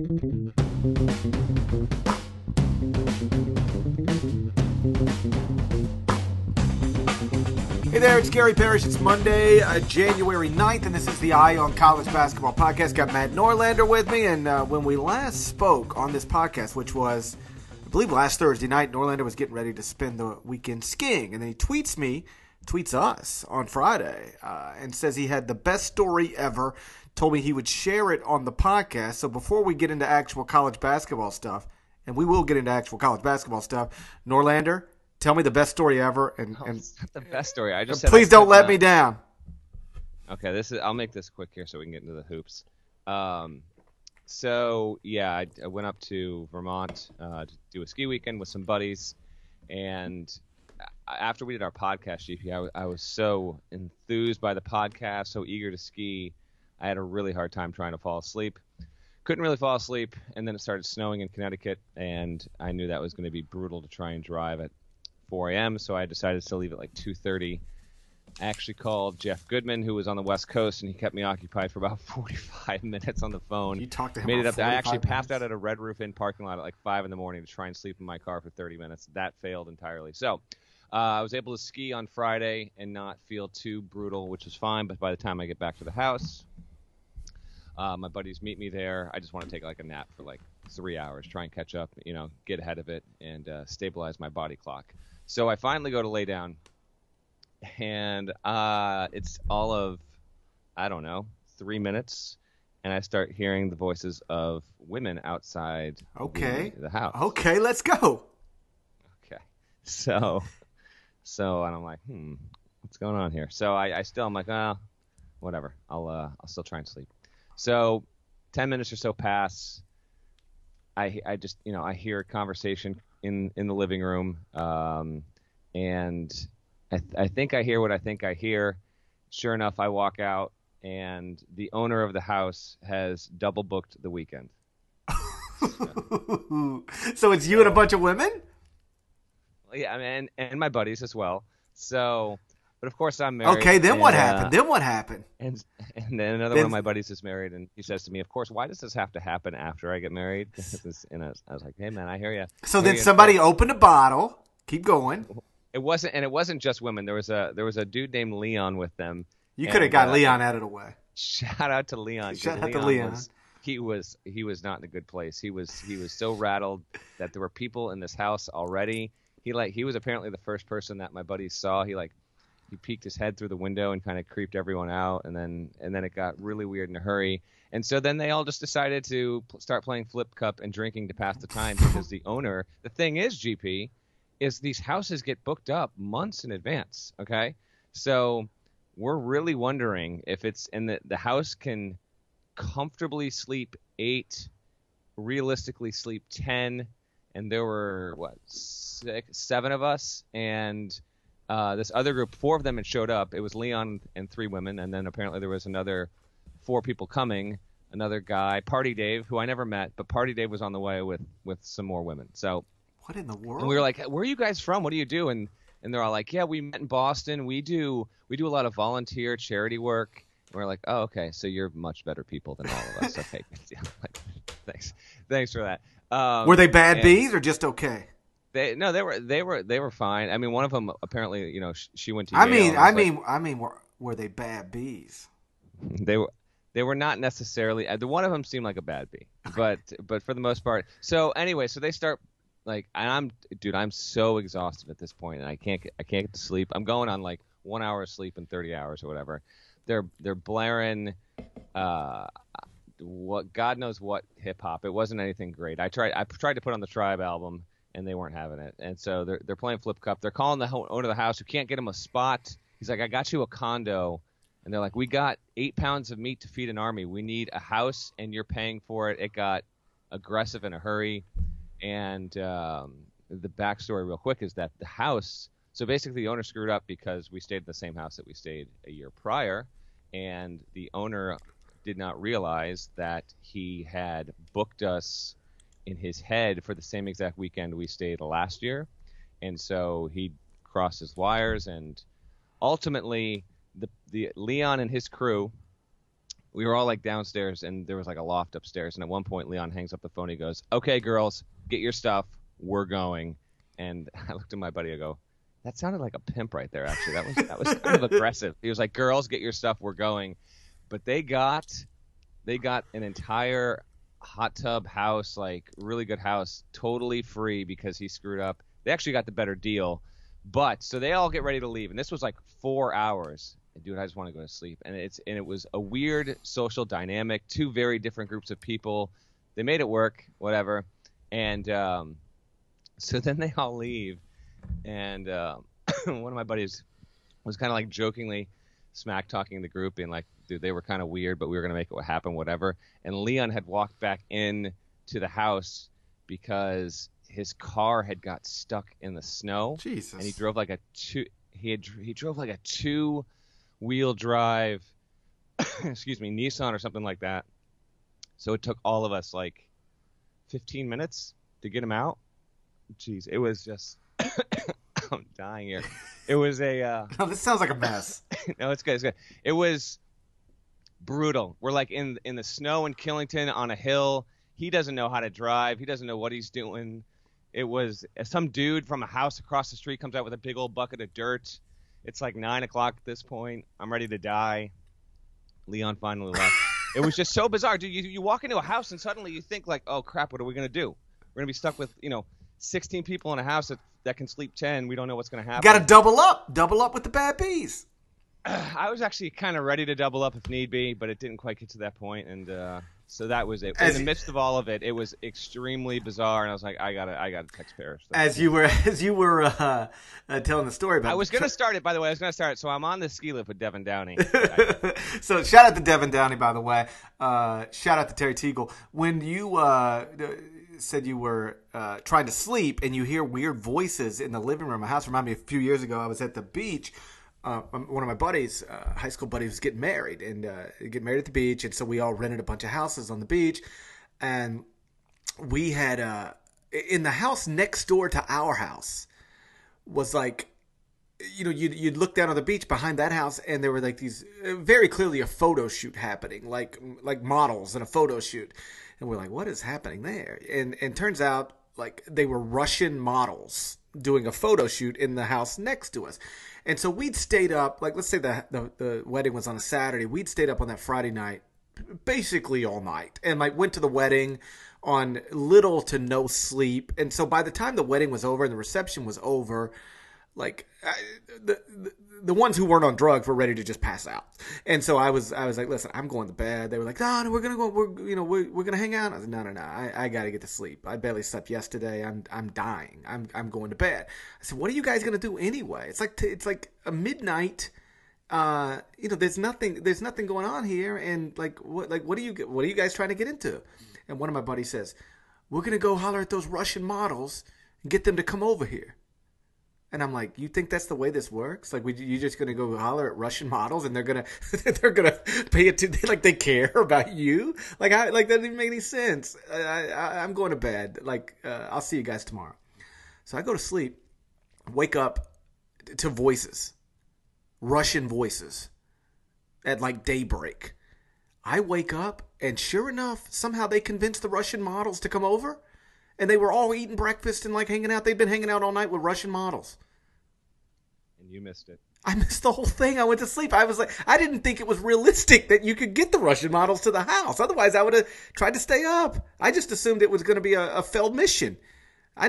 Hey there, it's Gary Parrish. It's Monday, January 9th, and this is the Eye on College Basketball podcast. Got Matt Norlander with me, and when we last spoke on this podcast, which was, I believe, last Thursday night, Norlander was getting ready to spend the weekend skiing, and then he tweets us on Friday, and says he had the best story ever, told me he would share it on the podcast. So before we get into actual college basketball stuff, and we will get into actual college basketball stuff, Norlander, tell me the best story ever, and the best story. I just please don't let me down. Okay, I'll make this quick here so we can get into the hoops. So yeah, I went up to Vermont to do a ski weekend with some buddies, and after we did our podcast, GP, I was so enthused by the podcast, so eager to ski. I had a really hard time trying to fall asleep. Couldn't really fall asleep, and then it started snowing in Connecticut, and I knew that was going to be brutal to try and drive at 4 a.m., so I decided to leave at like 2:30. I actually called Jeff Goodman, who was on the West Coast, and he kept me occupied for about 45 minutes on the phone. You talked to him. Made it up. I actually minutes. passed out at a Red Roof Inn parking lot at like 5 in the morning to try and sleep in my car for 30 minutes. That failed entirely. So I was able to ski on Friday and not feel too brutal, which was fine. But by the time I get back to the house, my buddies meet me there. I just want to take like a nap for like 3 hours, try and catch up, get ahead of it, and stabilize my body clock. So I finally go to lay down, and it's all of, 3 minutes, and I start hearing the voices of women outside the house. Okay, let's go. Okay. So and I'm like, what's going on here? So I'm like, whatever. I'll still try and sleep. So 10 minutes or so pass. I just, I hear a conversation in the living room, and I think I hear what I think I hear. Sure enough, I walk out, and the owner of the house has double booked the weekend. So it's you and a bunch of women? Yeah, I mean, and my buddies as well. So, but of course I'm married. Okay, then what happened? And then another one of my buddies is married, and he says to me, of course, why does this have to happen after I get married? And I was like, hey, man, I hear you. So then somebody opened a bottle. Keep going. It wasn't just women. There was a dude named Leon with them. You could have got Leon out of the way. Shout out to Leon. Shout out to Leon. He was not in a good place. He was so rattled that there were people in this house already. He was apparently the first person that my buddies saw. He peeked his head through the window and kind of creeped everyone out, and then it got really weird in a hurry. And so then they all just decided to start playing Flip Cup and drinking to pass the time because the thing is, GP, is these houses get booked up months in advance, okay? So we're really wondering if the house can comfortably sleep 8, realistically sleep 10, and there were, 7 of us, and this other group, 4 of them had showed up. It was Leon and 3 women, and then apparently there was another 4 people coming, another guy, Party Dave, who I never met, but Party Dave was on the way with some more women. So what in the world? And we were like, where are you guys from? What do you do? And they're all like, yeah, we met in Boston. We do a lot of volunteer charity work. And we're like, oh, okay, so you're much better people than all of us. Okay, like, thanks for that. Were they bad bees or just okay? They were fine. I mean, one of them apparently, she went to Yale. I mean, were they bad bees? They were not necessarily. The one of them seemed like a bad bee, but for the most part. So anyway, so they start and I'm so exhausted at this point, and I can't get to sleep. I'm going on like 1 hour of sleep in 30 hours or whatever. They're blaring, what God knows what hip hop. It wasn't anything great. I tried to put on the Tribe album, and they weren't having it. And so they're playing Flip Cup. They're calling the owner of the house who can't get him a spot. He's like, I got you a condo. And they're like, we got 8 pounds of meat to feed an army. We need a house, and you're paying for it. It got aggressive in a hurry. And the backstory real quick is that the house – so basically the owner screwed up because we stayed in the same house that we stayed a year prior, and the owner did not realize that he had booked us in his head for the same exact weekend we stayed last year. And so he crossed his wires, and ultimately the Leon and his crew we were all like downstairs, and there was like a loft upstairs. And at one point, Leon hangs up the phone. He goes, "Okay, girls, get your stuff. We're going." And I looked at my buddy. I go, "That sounded like a pimp right there. Actually, that was kind of aggressive." He was like, "Girls, get your stuff. We're going." But they got an entire hot tub house, like really good house, totally free because he screwed up. They actually got the better deal. But so they all get ready to leave, and this was like 4 hours. And dude, I just want to go to sleep. And it was a weird social dynamic, two very different groups of people. They made it work, whatever. And so then they all leave, and one of my buddies was kind of like jokingly smack talking the group, being like, "Dude, they were kind of weird, but we were gonna make it happen, whatever." And Leon had walked back in to the house because his car had got stuck in the snow. Jesus. And he drove like he drove like a 2-wheel drive, excuse me, Nissan or something like that. So it took all of us like 15 minutes to get him out. Jeez, it was just I'm dying here. It was a No, this sounds like a mess. no, it's good. It's good. It was brutal. We're like in the snow in Killington on a hill. He doesn't know how to drive. He doesn't know what he's doing. It was some dude from a house across the street comes out with a big old bucket of dirt. It's like 9 o'clock at this point. I'm ready to die. Leon finally left. It was just so bizarre, dude. You walk into a house and suddenly you think like, oh crap, what are we gonna do? We're gonna be stuck with 16 people in a house that can sleep 10. We don't know what's gonna happen. Got to double up with the bad bees. I was actually kind of ready to double up if need be, but it didn't quite get to that point, and so that was it. In the midst of all of it, it was extremely bizarre, and I was like, I gotta text Parrish. As you were telling the story about, I was gonna start it. By the way, So I'm on the ski lift with Devin Downey. So shout out to Devin Downey, by the way. Shout out to Terry Teagle. When you said you were trying to sleep and you hear weird voices in the living room, my house reminded me a few years ago. I was at the beach. One of my buddies, high school buddies, was getting married and get married at the beach, and so we all rented a bunch of houses on the beach, and we had in the house next door to our house was like, you'd look down on the beach behind that house, and there were like these very clearly a photo shoot happening, like models in a photo shoot, and we're like, what is happening there? And turns out like they were Russian models doing a photo shoot in the house next to us. And so we'd stayed up, like let's say the wedding was on a Saturday. We'd stayed up on that Friday night basically all night and like went to the wedding on little to no sleep. And so by the time the wedding was over and the reception was over, like the ones who weren't on drugs were ready to just pass out. And so I was like, listen, I'm going to bed. They were like, no, we're gonna go. We're gonna hang out. I was like, no. I gotta get to sleep. I barely slept yesterday. I'm dying. I'm going to bed. I said, what are you guys gonna do anyway? It's like a midnight. There's nothing going on here. And what are you guys trying to get into? And one of my buddies says, we're gonna go holler at those Russian models and get them to come over here. And I'm like, you think that's the way this works? Like, you're just gonna go holler at Russian models, and they're gonna pay it to like they care about you? Like, that doesn't even make any sense. I'm going to bed. Like, I'll see you guys tomorrow. So I go to sleep, wake up to voices, Russian voices, at like daybreak. I wake up, and sure enough, somehow they convinced the Russian models to come over. And they were all eating breakfast and like hanging out. They'd been hanging out all night with Russian models. And you missed it. I missed the whole thing. I went to sleep. I was like, I didn't think it was realistic that you could get the Russian models to the house. Otherwise, I would have tried to stay up. I just assumed it was going to be a failed mission. And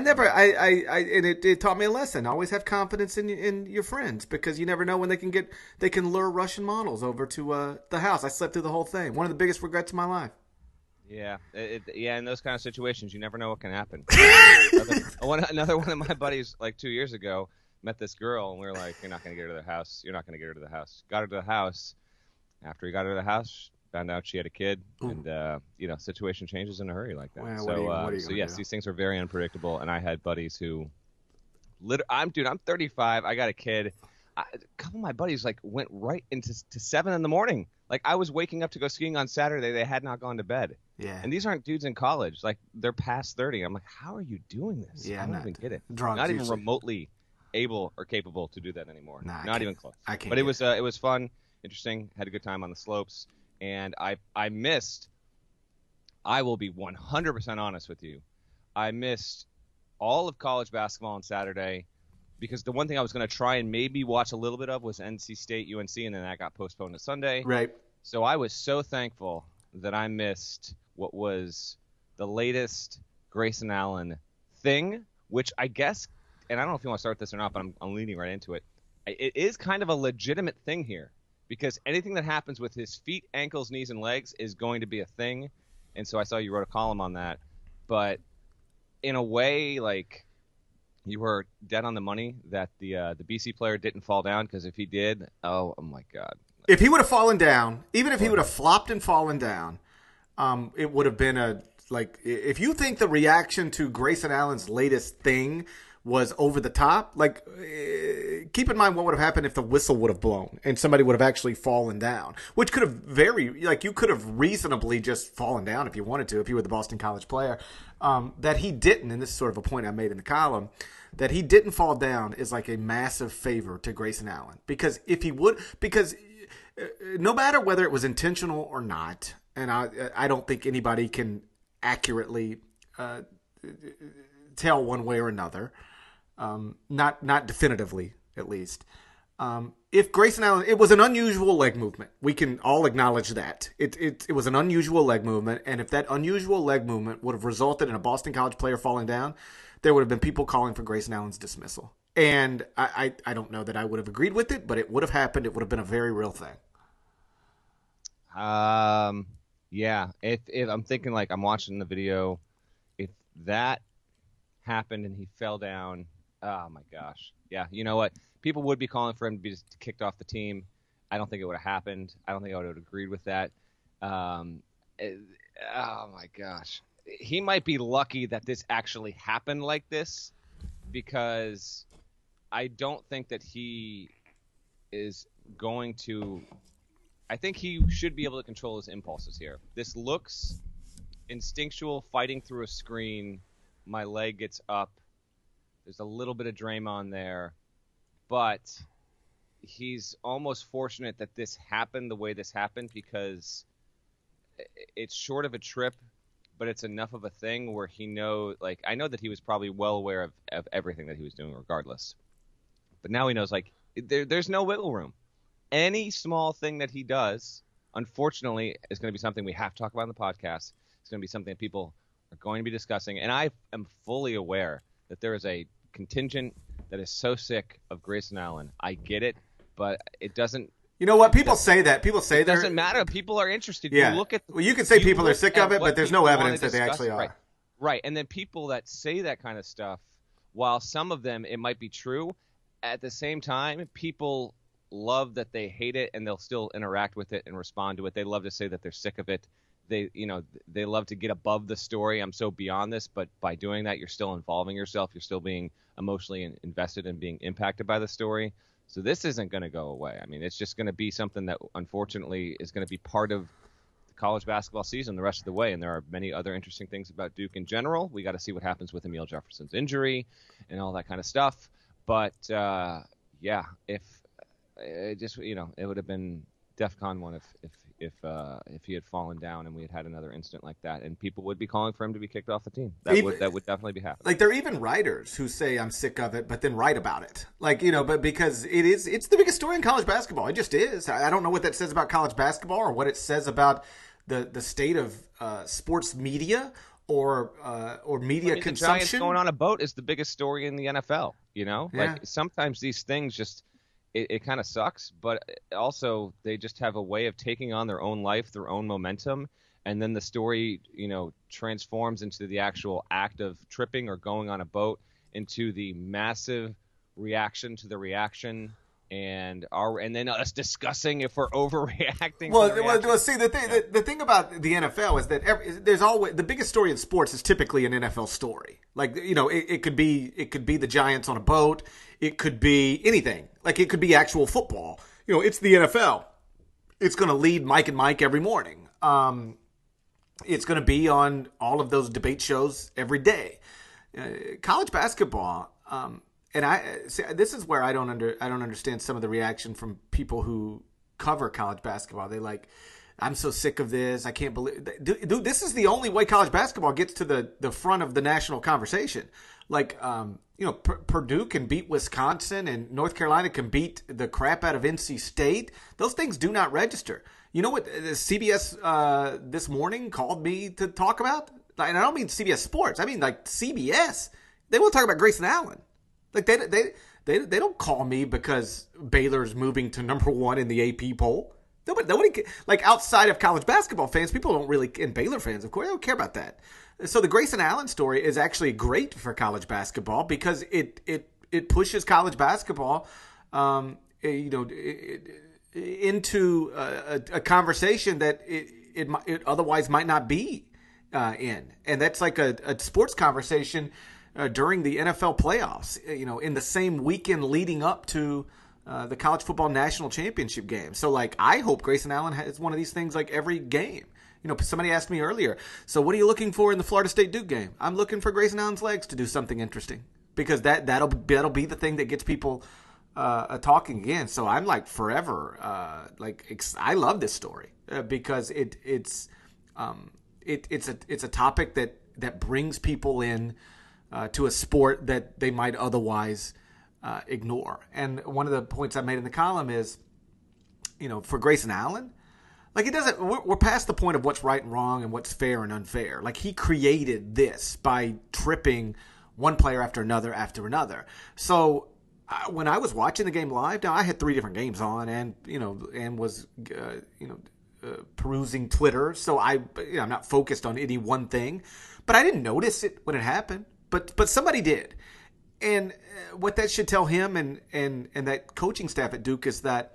it taught me a lesson. Always have confidence in your friends, because you never know when they can lure Russian models over to the house. I slept through the whole thing. One of the biggest regrets of my life. Yeah, in those kind of situations, you never know what can happen. Another one of my buddies, like 2 years ago, met this girl, and we were like, you're not going to get her to the house. You're not going to get her to the house. Got her to the house. After he got her to the house, found out she had a kid, and situation changes in a hurry like that. Well, Yes, these things are very unpredictable, and I had buddies who, I'm 35. I got a kid. A couple of my buddies like went right into 7 a.m. Like, I was waking up to go skiing on Saturday. They had not gone to bed. Yeah. And these aren't dudes in college. Like, they're past 30. I'm like, how are you doing this? Yeah, I don't even get it. Not even remotely able or capable to do that anymore. Not even close. I can't. But it was fun, interesting. Had a good time on the slopes. and I missed. I will be 100% honest with you. I missed all of college basketball on Saturday because the one thing I was going to try and maybe watch a little bit of was NC State UNC, and then that got postponed to Sunday. Right. So I was so thankful that I missed what was the latest Grayson Allen thing, which I guess, and I don't know if you want to start this or not, but I'm leading right into it. It is kind of a legitimate thing here because anything that happens with his feet, ankles, knees, and legs is going to be a thing. And so I saw you wrote a column on that. But in a way, like, you were dead on the money that the BC player didn't fall down, because if he did, oh my God. If he would have fallen down, even if he would have flopped and fallen down, it would have been if you think the reaction to Grayson Allen's latest thing was over the top, keep in mind what would have happened if the whistle would have blown and somebody would have actually fallen down, which could have you could have reasonably just fallen down if you wanted to, if you were the Boston College player. That he didn't, and this is sort of a point I made in the column, that he didn't fall down is like a massive favor to Grayson Allen, because no matter whether it was intentional or not, and I don't think anybody can accurately tell one way or another, not definitively at least. If Grayson Allen, it was an unusual leg movement. We can all acknowledge that. It was an unusual leg movement, and if that unusual leg movement would have resulted in a Boston College player falling down, there would have been people calling for Grayson Allen's dismissal. And I don't know that I would have agreed with it, but it would have happened. It would have been a very real thing. Yeah. If I'm thinking, like, I'm watching the video, if that happened and he fell down, oh my gosh. Yeah. You know what? People would be calling for him to be kicked off the team. I don't think it would have happened. I don't think I would have agreed with that. Oh my gosh. He might be lucky that this actually happened like this, because I don't think that he is going to. I think he should be able to control his impulses here. This looks instinctual, fighting through a screen. My leg gets up. There's a little bit of Draymond there, but he's almost fortunate that this happened the way this happened, because it's short of a trip, but it's enough of a thing where I know that he was probably well aware of everything that he was doing regardless. But now he knows, there's no wiggle room. Any small thing that he does, unfortunately, is going to be something we have to talk about in the podcast. It's going to be something that people are going to be discussing. And I am fully aware that there is a contingent that is so sick of Grayson Allen. I get it, but it doesn't. You know what? People say that. People say that. It doesn't matter. People are interested. Yeah. You can say people are sick of it, but there's no evidence that they actually are. Right. And then people that say that kind of stuff, while some of them, it might be true, at the same time, people love that they hate it, and they'll still interact with it and respond to it. They love to say that they're sick of it. They love to get above the story. I'm so beyond this, but by doing that, you're still involving yourself. You're still being emotionally invested and being impacted by the story. So this isn't going to go away. I mean, it's just going to be something that unfortunately is going to be part of the college basketball season the rest of the way. And there are many other interesting things about Duke in general. We got to see what happens with Emile Jefferson's injury and all that kind of stuff. But if it just, it would have been DEFCON 1 if he had fallen down and we had another incident like that, and people would be calling for him to be kicked off the team. That would definitely be happening. Like, there are even writers who say I'm sick of it, but then write about it. But because it's the biggest story in college basketball. It just is. I don't know what that says about college basketball, or what it says about the state of sports media or media consumption. The Giants going on a boat is the biggest story in the NFL. Yeah. Like, sometimes these things just. It kind of sucks, but also they just have a way of taking on their own life, their own momentum, and then the story, transforms into the actual act of tripping or going on a boat, into the massive reaction to the reaction, and then us discussing if we're overreacting. Well, see, the thing about the NFL is that there's always the biggest story in sports is typically an NFL story. Like, it could be the Giants on a boat. It could be anything. Like, it could be actual football. It's the NFL. It's going to lead Mike and Mike every morning. It's going to be on all of those debate shows every day. College basketball, this is where I don't understand some of the reaction from people who cover college basketball. I'm so sick of this. I can't believe, dude. This is the only way college basketball gets to the front of the national conversation. Like, Purdue can beat Wisconsin, and North Carolina can beat the crap out of NC State. Those things do not register. You know what CBS this morning called me to talk about? And I don't mean CBS Sports. I mean like CBS. They want to talk about Grayson Allen. Like they don't call me because Baylor's moving to number 1 in the AP poll. Nobody like outside of college basketball fans, people don't really, and Baylor fans, of course, they don't care about that. So the Grayson Allen story is actually great for college basketball because it pushes college basketball, into a conversation that it otherwise might not be in, and that's like a sports conversation during the NFL playoffs. In the same weekend leading up to the college football national championship game. So, like, I hope Grayson Allen has one of these things like every game. Somebody asked me earlier, so what are you looking for in the Florida State Duke game? I'm looking for Grayson Allen's legs to do something interesting because that'll be the thing that gets people talking again. So I'm like forever I love this story because it's a topic that brings people in to a sport that they might otherwise ignore. And one of the points I made in the column is, for Grayson Allen, like we're past the point of what's right and wrong and what's fair and unfair. Like he created this by tripping one player after another. So when I was watching the game live, now I had 3 different games on and was, perusing Twitter. So I'm not focused on any one thing, but I didn't notice it when it happened, but somebody did. And what that should tell him and that coaching staff at Duke is that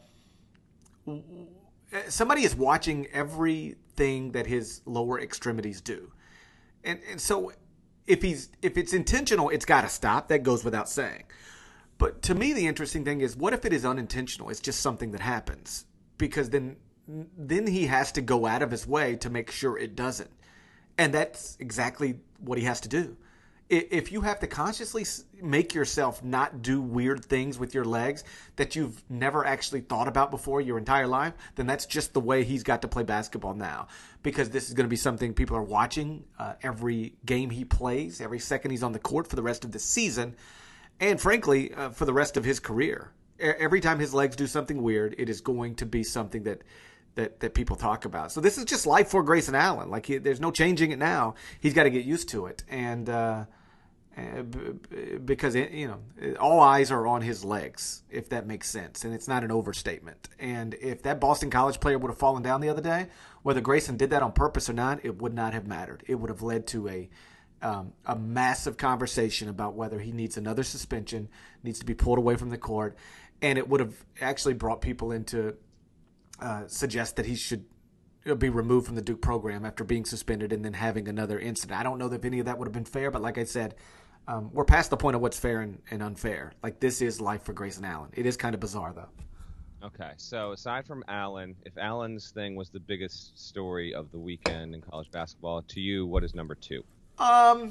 somebody is watching everything that his lower extremities do. And so if it's intentional, it's got to stop. That goes without saying. But to me, the interesting thing is, what if it is unintentional? It's just something that happens, because then he has to go out of his way to make sure it doesn't. And that's exactly what he has to do. If you have to consciously make yourself not do weird things with your legs that you've never actually thought about before your entire life, then that's just the way he's got to play basketball now. Because this is going to be something people are watching every game he plays, every second he's on the court for the rest of the season, and frankly, for the rest of his career. Every time his legs do something weird, it is going to be something that people talk about. So this is just life for Grayson Allen. Like there's no changing it now. He's got to get used to it. And because all eyes are on his legs, if that makes sense, and it's not an overstatement. And if that Boston College player would have fallen down the other day, whether Grayson did that on purpose or not, it would not have mattered. It would have led to a massive conversation about whether he needs another suspension, needs to be pulled away from the court, and it would have actually brought people into suggest that he should be removed from the Duke program after being suspended and then having another incident. I don't know if any of that would have been fair, but like I said, we're past the point of what's fair and unfair. Like, this is life for Grayson Allen. It is kind of bizarre, though. Okay, so aside from Allen, if Allen's thing was the biggest story of the weekend in college basketball, to you, what is number 2? I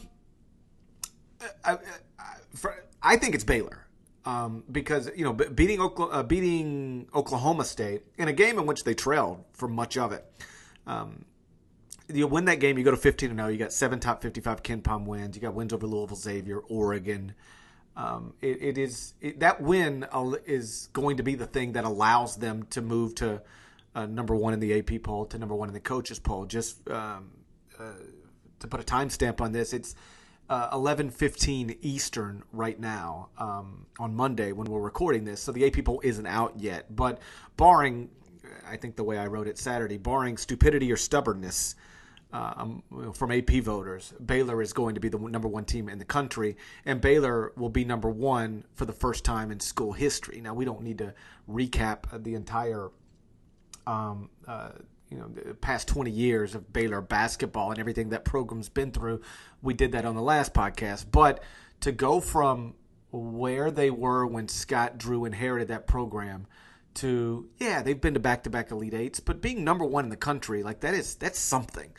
think it's Baylor. Because, beating Oklahoma State in a game in which they trailed for much of it. You win that game, you go to 15-0. You got 7 top 55 KenPom wins. You got wins over Louisville, Xavier, Oregon. That win is going to be the thing that allows them to move to number 1 in the AP poll, to number 1 in the coaches poll. Just to put a timestamp on this, it's 11:15 Eastern right now on Monday when we're recording this. So the AP poll isn't out yet. But barring, I think the way I wrote it Saturday, barring stupidity or stubbornness from AP voters, Baylor is going to be the number 1 team in the country, and Baylor will be number 1 for the first time in school history. Now, we don't need to recap the entire the past 20 years of Baylor basketball and everything that program's been through. We did that on the last podcast. But to go from where they were when Scott Drew inherited that program to, they've been to back-to-back Elite Eights, but being number 1 in the country, like that's something.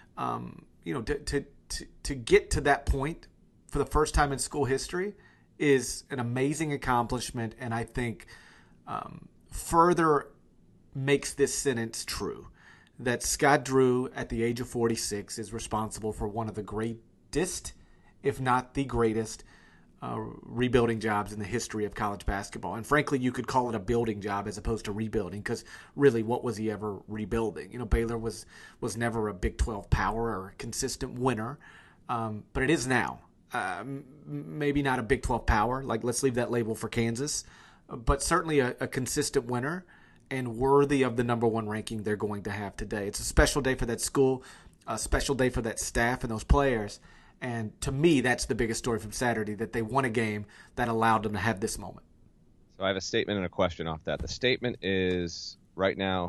To get to that point for the first time in school history is an amazing accomplishment, and I think further makes this sentence true. that Scott Drew, at the age of 46, is responsible for one of the greatest, if not the greatest, rebuilding jobs in the history of college basketball. And frankly, you could call it a building job as opposed to rebuilding, because really, what was he ever rebuilding? Baylor was never a Big 12 power or a consistent winner, but it is now. Maybe not a Big 12 power, like let's leave that label for Kansas, but certainly a consistent winner and worthy of the number one ranking they're going to have today. It's a special day for that school, a special day for that staff and those players. And to me, that's the biggest story from Saturday, that they won a game that allowed them to have this moment. So I have a statement and a question off that. The statement is, right now,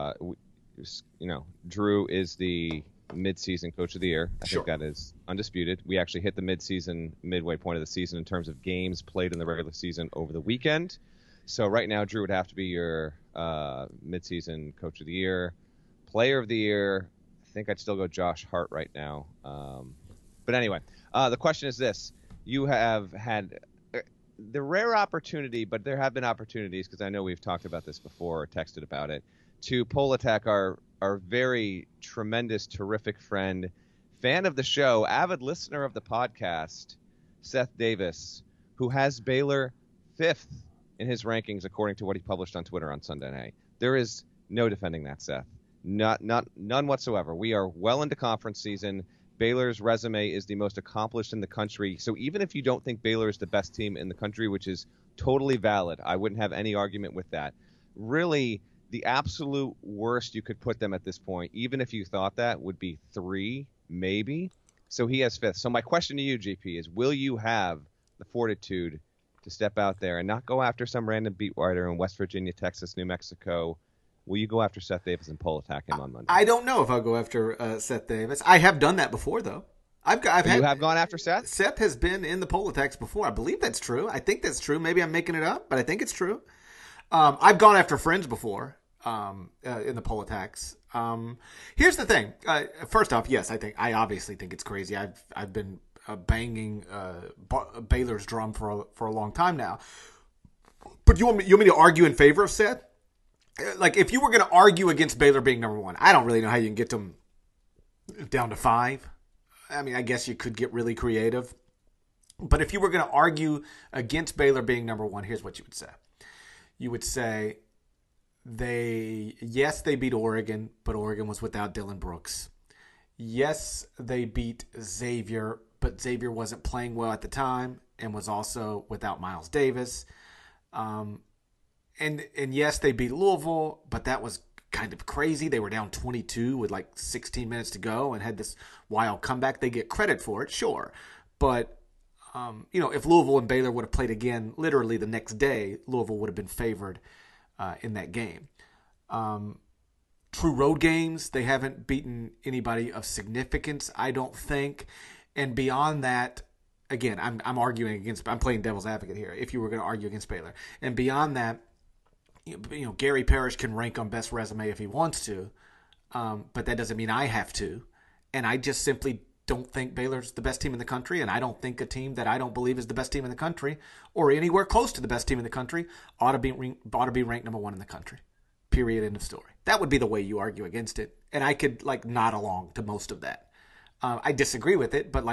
Drew is the midseason coach of the year. I think that is undisputed. We actually hit the midseason, midway point of the season in terms of games played in the regular season over the weekend. So right now, Drew would have to be your midseason coach of the year. Player of the year, I think I'd still go Josh Hart right now. But anyway, the question is this. You have had the rare opportunity, but there have been opportunities, because I know we've talked about this before or texted about it, to poll attack our very tremendous, terrific friend, fan of the show, avid listener of the podcast, Seth Davis, who has Baylor 5th in his rankings according to what he published on Twitter on Sunday night. There is no defending that, Seth. None whatsoever. We are well into conference season. Baylor's resume is the most accomplished in the country. So even if you don't think Baylor is the best team in the country, which is totally valid, I wouldn't have any argument with that. Really, the absolute worst you could put them at this point, even if you thought that, would be 3, maybe. So he has 5th. So my question to you, GP, is will you have the fortitude to step out there and not go after some random beat writer in West Virginia, Texas, New Mexico? Will you go after Seth Davis and poll attack him on Monday? I don't know if I'll go after Seth Davis. I have done that before, though. You have gone after Seth? Seth has been in the poll attacks before. I believe that's true. I think that's true. Maybe I'm making it up, but I think it's true. I've gone after friends before in the poll attacks. Here's the thing. First off, yes, I obviously think it's crazy. I've been banging Baylor's drum for a long time now. But you want me to argue in favor of Seth? Like, if you were going to argue against Baylor being number one, I don't really know how you can get them down to 5. I mean, I guess you could get really creative. But if you were going to argue against Baylor being number one, here's what you would say. You would say they beat Oregon, but Oregon was without Dylan Brooks. Yes, they beat Xavier, but Xavier wasn't playing well at the time and was also without Miles Davis. And yes, they beat Louisville, but that was kind of crazy. They were down 22 with like 16 minutes to go and had this wild comeback. They get credit for it, sure. But, if Louisville and Baylor would have played again literally the next day, Louisville would have been favored in that game. True road games, they haven't beaten anybody of significance, I don't think. And beyond that, again, I'm playing devil's advocate here, if you were going to argue against Baylor. And beyond that, Gary Parrish can rank on best resume if he wants to, but that doesn't mean I have to. And I just simply don't think Baylor's the best team in the country, and I don't think a team that I don't believe is the best team in the country or anywhere close to the best team in the country ought to be ranked number one in the country. Period. End of story. That would be the way you argue against it, and I could nod along to most of that. I disagree with it, but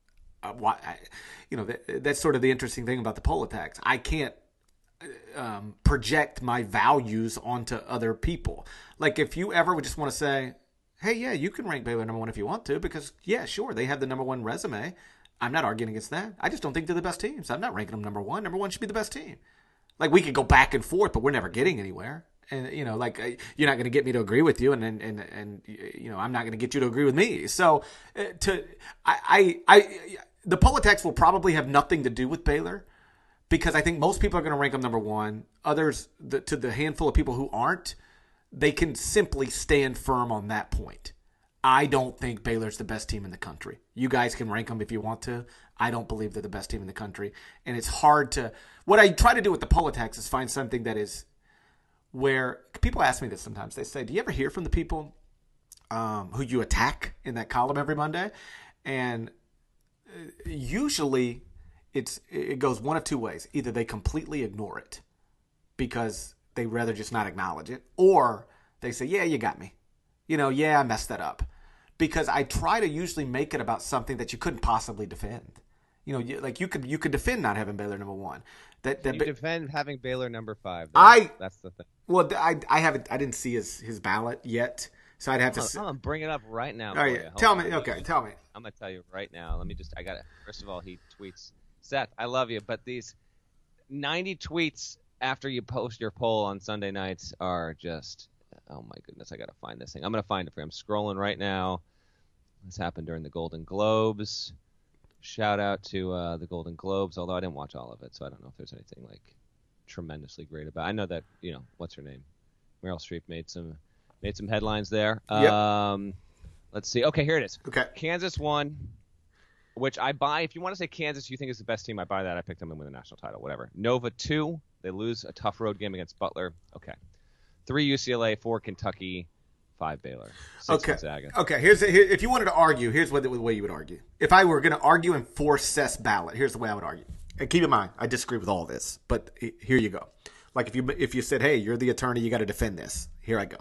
that's sort of the interesting thing about the poll attacks. I can't project my values onto other people. Like, if you ever would just want to say, hey, yeah, you can rank Baylor number one if you want to, because, yeah, sure, they have the number one resume. I'm not arguing against that. I just don't think they're the best team, so I'm not ranking them number one. Number one should be the best team. Like, we could go back and forth, but we're never getting anywhere. And, you're not going to get me to agree with you, and I'm not going to get you to agree with me. So, the poll attacks will probably have nothing to do with Baylor, because I think most people are going to rank them number one. Others, to the handful of people who aren't, they can simply stand firm on that point. I don't think Baylor's the best team in the country. You guys can rank them if you want to. I don't believe they're the best team in the country. And it's hard to... What I try to do with the poll attacks is find something that is where... People ask me this sometimes. They say, do you ever hear from the people who you attack in that column every Monday? And usually... It goes one of two ways. Either they completely ignore it because they rather just not acknowledge it, or they say, yeah, you got me. Yeah, I messed that up. Because I try to usually make it about something that you couldn't possibly defend. You could defend not having Baylor number one. You defend having Baylor number 5. That's the thing. Well, I didn't see his ballot yet, so I'd have to. I'm gonna bring it up right now. Oh, yeah. Tell me. Okay, tell me. I'm gonna tell you right now. I got it. First of all, he tweets, Seth, I love you, but these 90 tweets after you post your poll on Sunday nights are just, oh my goodness, I gotta find this thing. I'm gonna find it for you. I'm scrolling right now. This happened during the Golden Globes. Shout out to the Golden Globes, although I didn't watch all of it, so I don't know if there's anything like tremendously great about it. I know that, what's her name? Meryl Streep made some headlines there. Yep. Let's see. Okay, here it is. Okay. Kansas won, which I buy. If you want to say Kansas, you think is the best team, I buy that. I picked them to win the national title, whatever. Nova 2, they lose a tough road game against Butler. Okay. 3 UCLA, 4 Kentucky, 5 Baylor, 6 Gonzaga. Okay. If you wanted to argue, here's the way you would argue. If I were going to argue and force Seth's ballot, here's the way I would argue. And keep in mind, I disagree with all this, but here you go. Like if you said, hey, you're the attorney, you got to defend this. Here I go.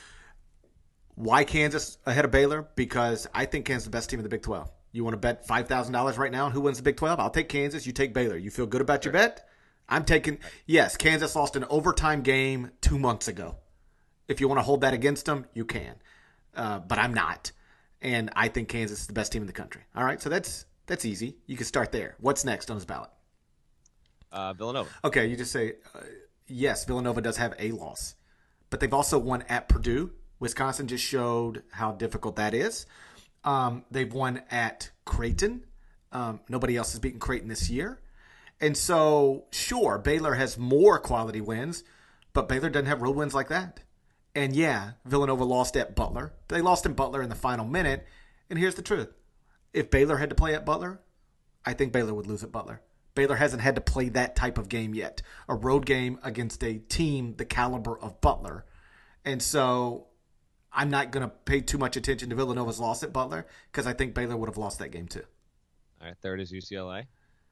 Why Kansas ahead of Baylor? Because I think Kansas is the best team in the Big 12. You want to bet $5,000 right now on who wins the Big 12? I'll take Kansas. You take Baylor. You feel good about your bet? I'm taking – yes, Kansas lost an overtime game 2 months ago. If you want to hold that against them, you can. But I'm not. And I think Kansas is the best team in the country. All right, so that's easy. You can start there. What's next on his ballot? Villanova. Okay, you just say, yes, Villanova does have a loss. But they've also won at Purdue. Wisconsin just showed how difficult that is. They've won at Creighton. Nobody else has beaten Creighton this year. And so, sure, Baylor has more quality wins, but Baylor doesn't have road wins like that. And yeah, Villanova lost at Butler. They lost in Butler in the final minute. And here's the truth. If Baylor had to play at Butler, I think Baylor would lose at Butler. Baylor hasn't had to play that type of game yet. A road game against a team the caliber of Butler. And so I'm not going to pay too much attention to Villanova's loss at Butler because I think Baylor would have lost that game too. All right, third is UCLA.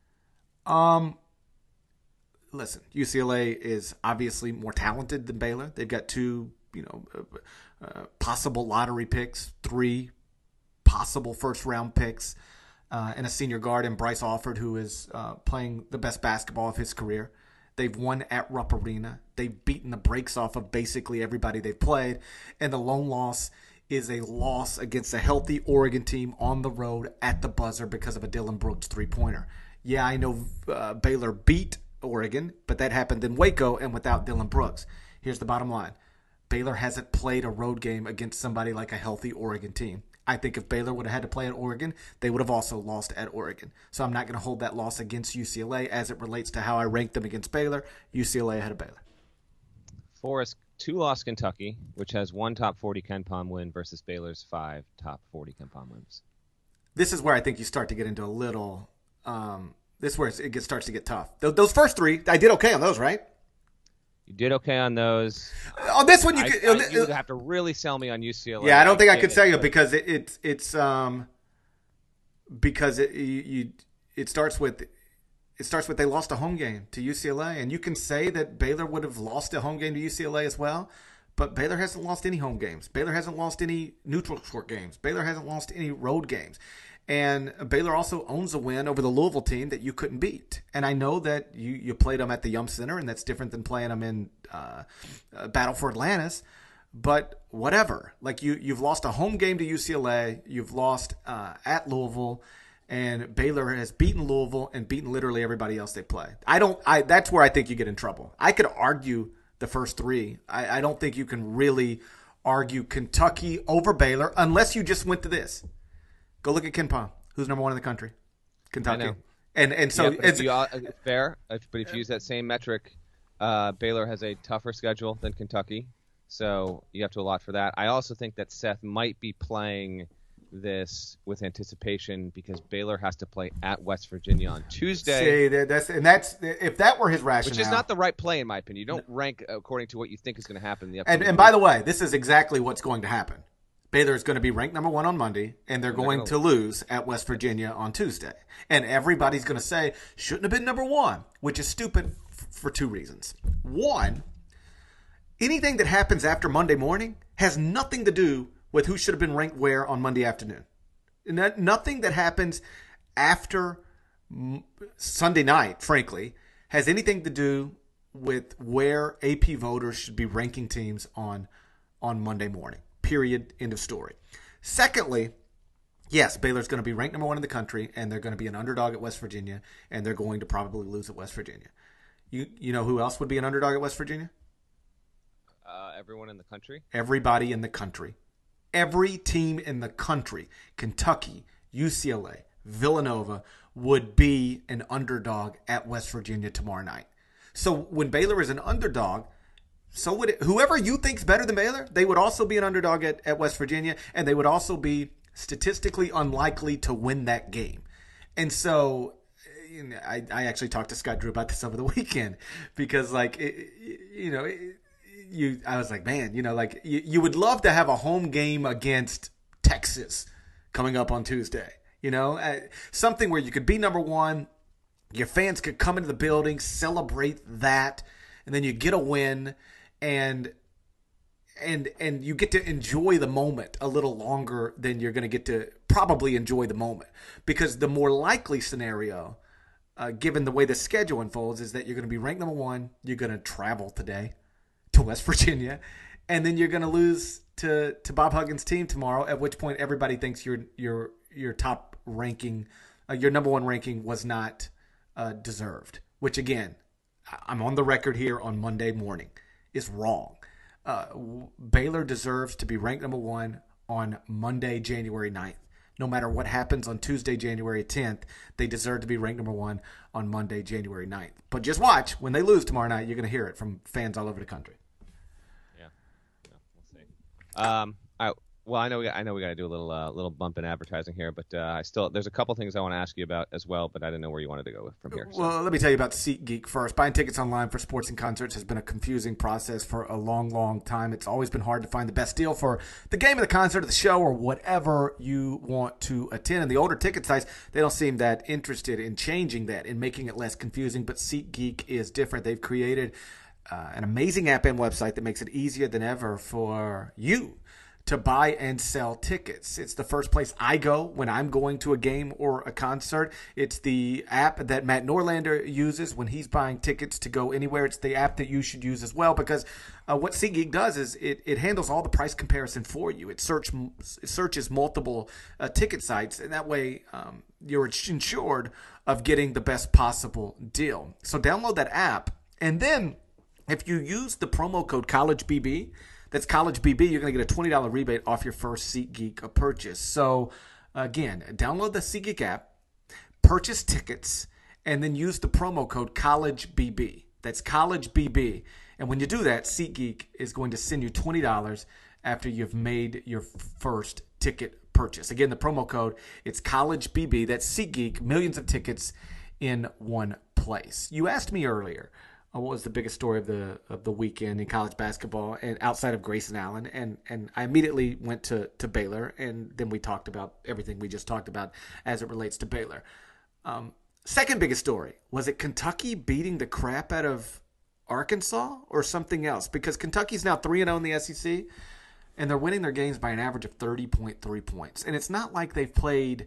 Listen, UCLA is obviously more talented than Baylor. They've got 2, possible lottery picks, 3 possible first-round picks, and a senior guard in Bryce Alford, who is playing the best basketball of his career. They've won at Rupp Arena. They've beaten the brakes off of basically everybody they've played. And the lone loss is a loss against a healthy Oregon team on the road at the buzzer because of a Dylan Brooks three-pointer. Yeah, I know Baylor beat Oregon, but that happened in Waco and without Dylan Brooks. Here's the bottom line. Baylor hasn't played a road game against somebody like a healthy Oregon team. I think if Baylor would have had to play at Oregon, they would have also lost at Oregon. So I'm not going to hold that loss against UCLA as it relates to how I ranked them against Baylor. UCLA ahead of Baylor. 4 is 2 lost Kentucky, which has 1 top 40 KenPom win versus Baylor's 5 top 40 KenPom wins. This is where I think you start to get into a little this is where it starts to get tough. Those first 3, I did okay on those, right? You did okay on those. On this one, you would have to really sell me on UCLA. Yeah, I don't think I could sell you because it starts with they lost a home game to UCLA, and you can say that Baylor would have lost a home game to UCLA as well, but Baylor hasn't lost any home games. Baylor hasn't lost any neutral court games. Baylor hasn't lost any road games. And Baylor also owns a win over the Louisville team that you couldn't beat. And I know that you played them at the Yum Center, and that's different than playing them in Battle for Atlantis. But whatever. Like you've lost a home game to UCLA. You've lost at Louisville. And Baylor has beaten Louisville and beaten literally everybody else they play. That's where I think you get in trouble. I could argue the first 3. I don't think you can really argue Kentucky over Baylor unless you just went to this. Go look at KenPom. Who's number 1 in the country? Kentucky. I know. And so it's fair. But if you use that same metric, Baylor has a tougher schedule than Kentucky, so you have to allot for that. I also think that Seth might be playing this with anticipation because Baylor has to play at West Virginia on Tuesday. See, that's if that were his rationale, which is not the right play in my opinion. You don't rank according to what you think is going to happen in the upcoming and by the way, this is exactly what's going to happen. Baylor is going to be ranked number 1 on Monday, and they're going to lose at West Virginia on Tuesday. And everybody's going to say, shouldn't have been number 1, which is stupid for 2 reasons. 1, anything that happens after Monday morning has nothing to do with who should have been ranked where on Monday afternoon. Nothing that happens after Sunday night, frankly, has anything to do with where AP voters should be ranking teams on Monday morning. Period. End of story. Secondly, yes, Baylor's going to be ranked number 1 in the country, and they're going to be an underdog at West Virginia, and they're going to probably lose at West Virginia. You know who else would be an underdog at West Virginia? Everyone in the country? Everybody in the country. Every team in the country, Kentucky, UCLA, Villanova, would be an underdog at West Virginia tomorrow night. So when Baylor is an underdog, so would whoever you think's better than Baylor, they would also be an underdog at West Virginia, and they would also be statistically unlikely to win that game. And so I actually talked to Scott Drew about this over the weekend because, like, I was like, man, you would love to have a home game against Texas coming up on Tuesday. Something where you could be number 1, your fans could come into the building, celebrate that, and then you get a win, and you get to enjoy the moment a little longer than you're going to get to probably enjoy the moment. Because the more likely scenario, given the way the schedule unfolds, is that you're going to be ranked number 1, you're going to travel today to West Virginia, and then you're going to lose to Bob Huggins' team tomorrow, at which point everybody thinks your top ranking, your number 1 ranking was not deserved, which again, I'm on the record here on Monday morning, is wrong. Baylor deserves to be ranked number 1 on Monday, January 9th. No matter what happens on Tuesday, January 10th, they deserve to be ranked number 1 on Monday, January 9th. But just watch, when they lose tomorrow night, you're going to hear it from fans all over the country. Yeah, we'll see. Well, I know we got to do a little bump in advertising here, but there's a couple things I want to ask you about as well, but I didn't know where you wanted to go from here. So. Well, let me tell you about SeatGeek first. Buying tickets online for sports and concerts has been a confusing process for a long, long time. It's always been hard to find the best deal for the game, of the concert, or the show, or whatever you want to attend. And the older ticket sites, they don't seem that interested in changing that, in making it less confusing. But SeatGeek is different. They've created an amazing app and website that makes it easier than ever for you to buy and sell tickets. It's the first place I go when I'm going to a game or a concert. It's the app that Matt Norlander uses when he's buying tickets to go anywhere. It's the app that you should use as well, because what SeatGeek does is it handles all the price comparison for you. It searches multiple ticket sites, and that way you're ensured of getting the best possible deal. So download that app, and then if you use the promo code CollegeBB, that's CollegeBB, you're going to get a $20 rebate off your first SeatGeek purchase. So, again, download the SeatGeek app, purchase tickets, and then use the promo code CollegeBB. That's CollegeBB. And when you do that, SeatGeek is going to send you $20 after you've made your first ticket purchase. Again, the promo code, it's CollegeBB. That's SeatGeek, millions of tickets in one place. You asked me earlier, what was the biggest story of the weekend in college basketball, and outside of Grayson Allen, and I immediately went to Baylor, and then we talked about everything we just talked about as it relates to Baylor. Second biggest story, was it Kentucky beating the crap out of Arkansas or something else? Because Kentucky's now 3-0 in the SEC, and they're winning their games by an average of 30.3 points. And it's not like they've played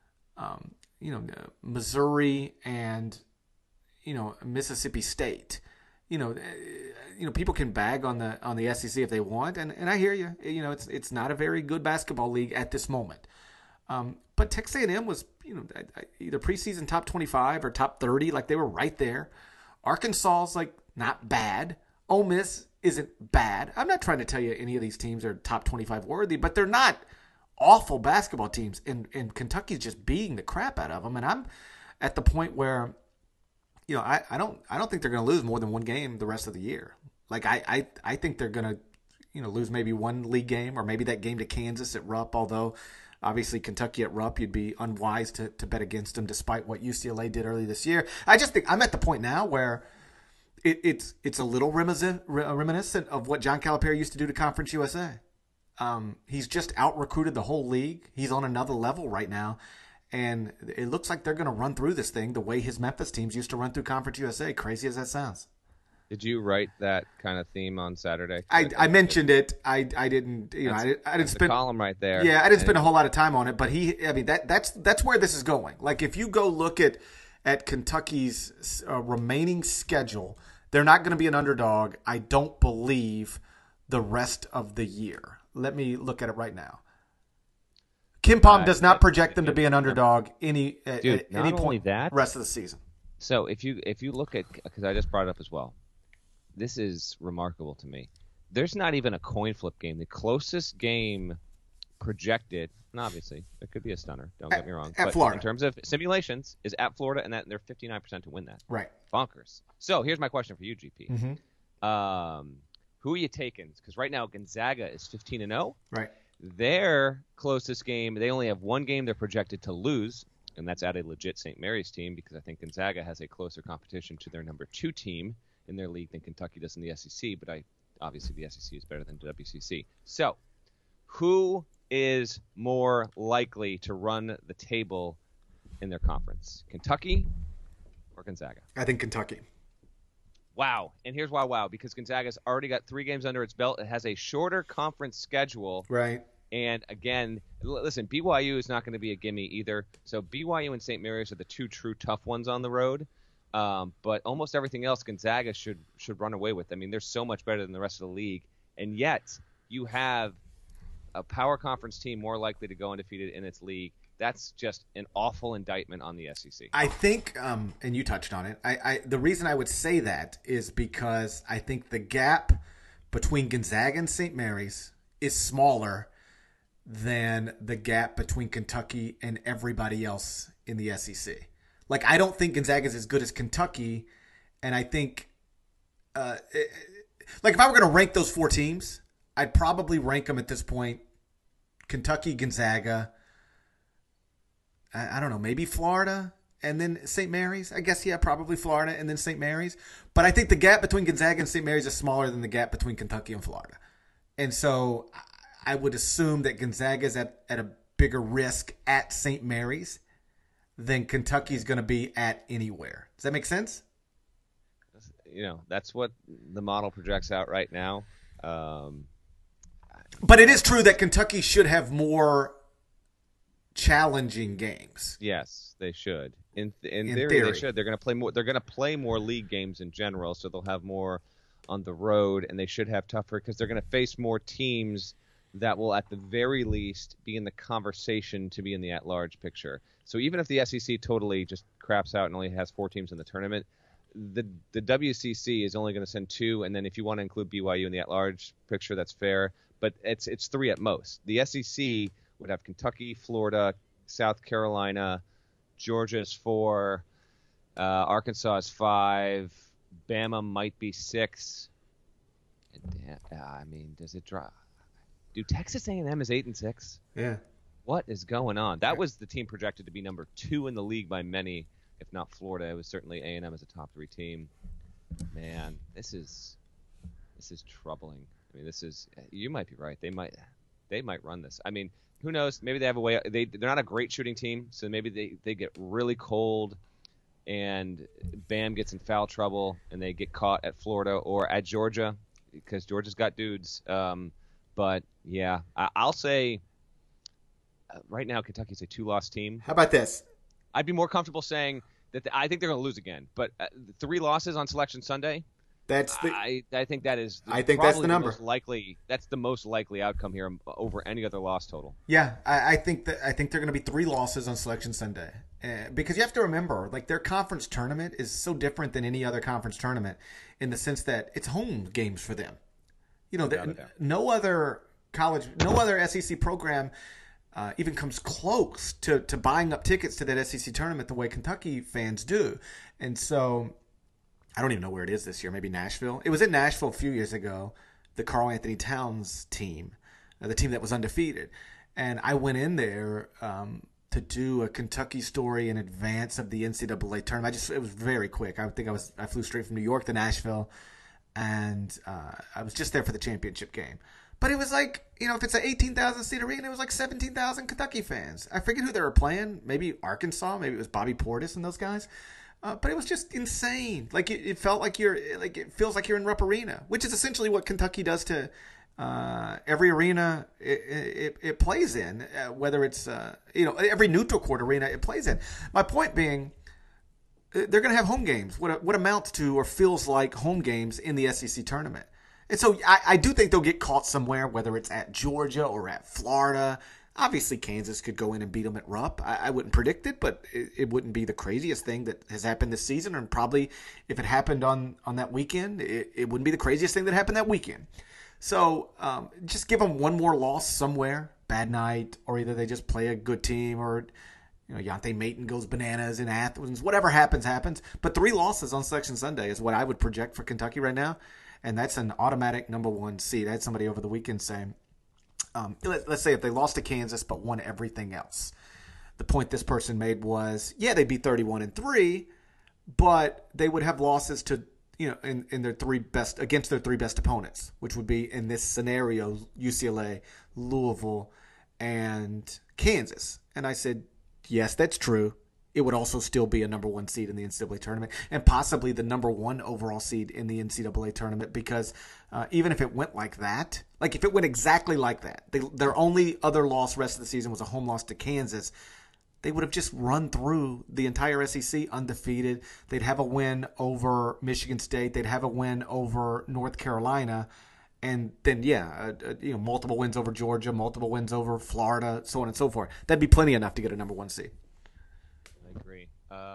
Missouri and Mississippi State. People can bag on the SEC if they want, and I hear you. It's not a very good basketball league at this moment. But Texas A&M was either preseason top 25 or top 30, like they were right there. Arkansas's like not bad. Ole Miss isn't bad. I'm not trying to tell you any of these teams are top 25 worthy, but they're not awful basketball teams, and Kentucky's just beating the crap out of them. And I'm at the point where I don't think they're going to lose more than one game the rest of the year. Like I think they're going to lose maybe one league game, or maybe that game to Kansas at Rupp. Although obviously Kentucky at Rupp, you'd be unwise to bet against them, despite what UCLA did early this year. I just think I'm at the point now where it's a little reminiscent of what John Calipari used to do to Conference USA. He's just out recruited the whole league. He's on another level right now. And it looks like they're going to run through this thing the way his Memphis teams used to run through Conference USA, crazy as that sounds. Did you write that kind of theme on Saturday? I mentioned it. I didn't. I didn't spend a column right there. Yeah, I didn't spend a whole lot of time on it. But that's where this is going. Like if you go look at Kentucky's remaining schedule, they're not going to be an underdog. I don't believe the rest of the year. Let me look at it right now. Kim Palm does not project them to be an underdog at any point the rest of the season. So if you look at, because I just brought it up as well, this is remarkable to me. There's not even a coin flip game. The closest game projected, and obviously it could be a stunner. Don't get me wrong. At Florida, in terms of simulations, is at Florida, and they're 59% to win that. Right. Bonkers. So here's my question for you, GP. Mm-hmm. Who are you taking? Because right now Gonzaga is 15-0. Right. Their closest game, they only have one game they're projected to lose, and that's at a legit St. Mary's team, because I think Gonzaga has a closer competition to their number 2 team in their league than Kentucky does in the SEC, but obviously the SEC is better than the WCC. So, who is more likely to run the table in their conference? Kentucky or Gonzaga? I think Kentucky. Wow. And here's why wow, because Gonzaga's already got 3 games under its belt. It has a shorter conference schedule. Right. And again, listen, BYU is not going to be a gimme either. So BYU and St. Mary's are the 2 true tough ones on the road. But almost everything else Gonzaga should run away with. I mean, they're so much better than the rest of the league. And yet you have a power conference team more likely to go undefeated in its league. That's just an awful indictment on the SEC. I think, and you touched on it, the reason I would say that is because I think the gap between Gonzaga and St. Mary's is smaller than the gap between Kentucky and everybody else in the SEC. Like, I don't think Gonzaga is as good as Kentucky, and I think, like, if I were going to rank those 4 teams, I'd probably rank them at this point, Kentucky, Gonzaga, I don't know, maybe Florida, and then St. Mary's. I guess, yeah, probably Florida and then St. Mary's. But I think the gap between Gonzaga and St. Mary's is smaller than the gap between Kentucky and Florida. And so I would assume that Gonzaga is at a bigger risk at St. Mary's than Kentucky's going to be at anywhere. Does that make sense? You know, that's what the model projects out right now. But it is true that Kentucky should have more challenging games. Yes, they should. In theory, they should. They're going to play more. They're going to play more league games in general, so they'll have more on the road, and they should have tougher because they're going to face more teams that will, at the very least, be in the conversation to be in the at-large picture. So even if the SEC totally just craps out and only has 4 teams in the tournament, the WCC is only going to send 2, and then if you want to include BYU in the at-large picture, that's fair. But it's 3 at most. The SEC would have Kentucky, Florida, South Carolina, Georgia is 4, Arkansas is 5, Bama might be 6. I mean, does it drop? Dude, Texas A&M is 8-6. Yeah. What is going on? That was the team projected to be number 2 in the league by many, if not Florida. It was certainly A&M as a top 3 team. Man, this is troubling. I mean, you might be right. They might run this. I mean, who knows? Maybe they have a way. They're not a great shooting team, so maybe they get really cold, and Bam gets in foul trouble, and they get caught at Florida or at Georgia because Georgia's got dudes. But yeah, I'll say right now Kentucky's a 2-loss team. How about this? I'd be more comfortable saying that I think they're going to lose again, but 3 losses on Selection Sunday. I think that is. I think that's the number. Most likely. That's the most likely outcome here over any other loss total. Yeah, I think they're going to be 3 losses on Selection Sunday because you have to remember, like, their conference tournament is so different than any other conference tournament in the sense that it's home games for them. You know, no other SEC program even comes close to buying up tickets to that SEC tournament the way Kentucky fans do, and so. I don't even know where it is this year. Maybe Nashville. It was in Nashville a few years ago, the Karl Anthony Towns team, the team that was undefeated. And I went in there to do a Kentucky story in advance of the NCAA tournament. It was very quick. I flew straight from New York to Nashville, and I was just there for the championship game. But it was like, you know, if it's an 18,000 seat arena, it was like 17,000 Kentucky fans. I forget who they were playing. Maybe Arkansas. Maybe it was Bobby Portis and those guys. But it was just insane. Like it felt like it feels like you're in Rupp Arena, which is essentially what Kentucky does to every arena it plays in, whether it's every neutral court arena it plays in. My point being, they're going to have home games. What amounts to or feels like home games in the SEC tournament. And so I do think they'll get caught somewhere, whether it's at Georgia or at Florida. Obviously, Kansas could go in and beat them at Rupp. I wouldn't predict it, but it wouldn't be the craziest thing that has happened this season. And probably if it happened on that weekend, it wouldn't be the craziest thing that happened that weekend. So just give them one more loss somewhere, bad night, or either they just play a good team, or Yante Maton goes bananas in Athens. Whatever happens. But 3 losses on Selection Sunday is what I would project for Kentucky right now, and that's an automatic number 1 seed. I had somebody over the weekend saying, let's say if they lost to Kansas but won everything else. The point this person made was, they'd be 31-3, but they would have losses to in their 3 best against their 3 best opponents, which would be in this scenario UCLA, Louisville, and Kansas. And I said, yes, that's true. It would also still be a number 1 seed in the NCAA tournament, and possibly the number 1 overall seed in the NCAA tournament, because even if it went like that, like if it went exactly like that, their only other loss rest of the season was a home loss to Kansas, they would have just run through the entire SEC undefeated. They'd have a win over Michigan State. They'd have a win over North Carolina. And then, multiple wins over Georgia, multiple wins over Florida, so on and so forth. That'd be plenty enough to get a number 1 seed. I agree.